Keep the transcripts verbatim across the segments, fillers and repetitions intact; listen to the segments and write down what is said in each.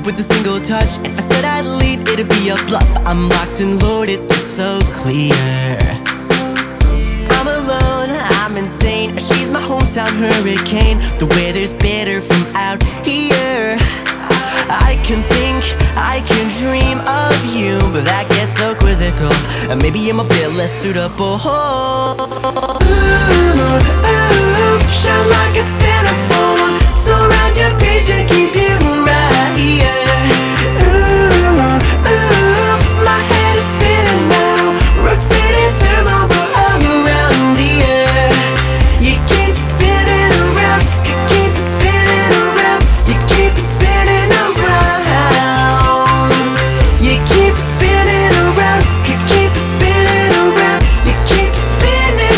with a single touch. If I said I'd leave, it'd be a bluff. I'm locked and loaded, it's so clear. I'm alone, I'm insane. She's my hometown hurricane. The weather's better from out here. I can think, I can dream of you, but that gets so quizzical. And maybe I'm a bit less suitable. Ooh, ooh, shine like a centerfold. Surround your page and keep you right here. Ooh, ooh, my head is spinning now, rotating, turn over around here. You keep spinning around, you keep spinning around, you keep spinning around. You keep spinning around, you keep spinning around, you keep spinning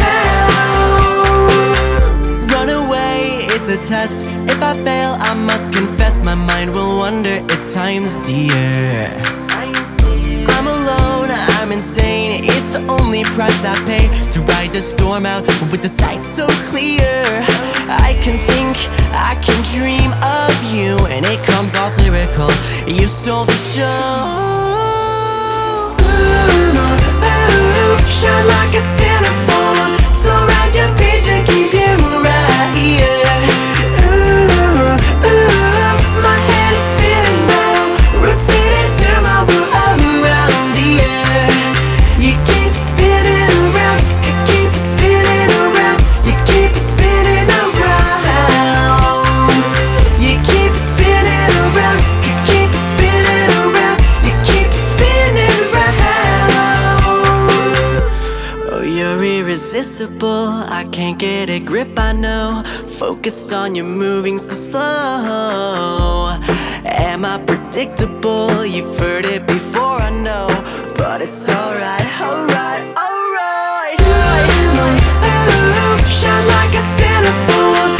around. Run away, it's a test. If I fail, I must confess, my mind will wander at times, dear. I'm alone, I'm insane. It's the only price I pay to ride the storm out with the sights so clear. I can think, I can dream of you, and it comes off lyrical. You stole the show. Ooh, ooh, shine like a centerfold. Surround your page and keep you right here. Ooh, ooh, my head is spinning now, rotating, turn over around here. You keep spinning around, you keep spinning around, you keep spinning around. You keep spinning around, you keep spinning around, you keep spinning around. Oh, you're irresistible, I can't get a grip, I know. Focused on you moving so slow. Am I predictable? You've heard it before, I know, but it's alright, alright, alright. Ooh, ooh, shine like a centerfold.